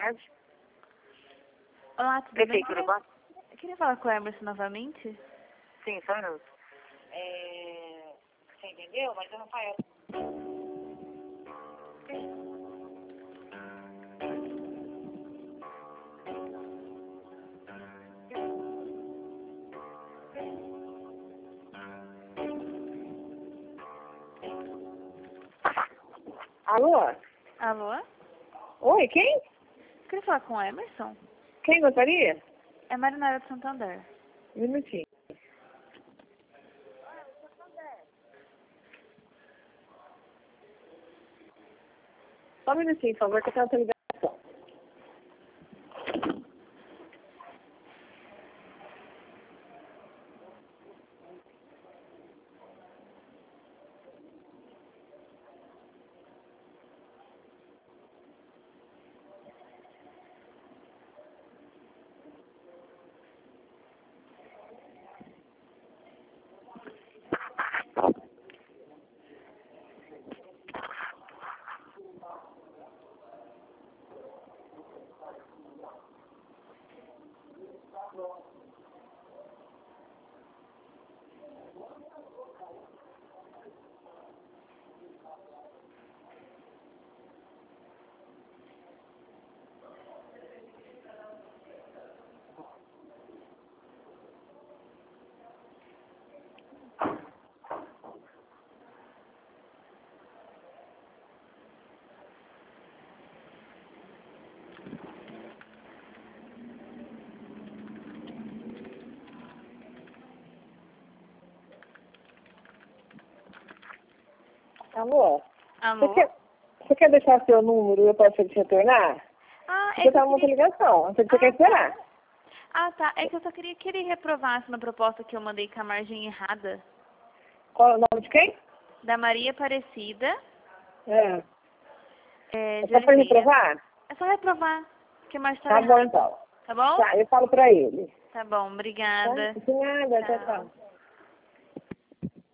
tarde. Olá, tudo bem? Prefeitura, boa... Eu queria falar com o Emerson novamente. Sim, só um minuto. Você entendeu? Mas eu não faço. Alô? Alô? Oi, quem? Eu queria falar com o Emerson. Quem gostaria? É Marinara de Santander. Um minutinho. Só um minutinho, por favor, que eu tenho outra ligação. Alô? Alô? Você quer deixar seu número e eu posso te retornar? Ah, Porque é que tá eu muita queria... ligação. Você quer esperar? Ah, tá. É que eu só queria que ele reprovasse na proposta que eu mandei com a margem errada. Qual é o nome de quem? Da Maria Aparecida. É. De Só pra Oliveira. reprovar? É só reprovar, que a margem Tá estava bom, errada. então. Tá bom? Tá, eu falo pra ele. Tá bom, Tá? obrigada. De nada, tchau, Tchau. tchau.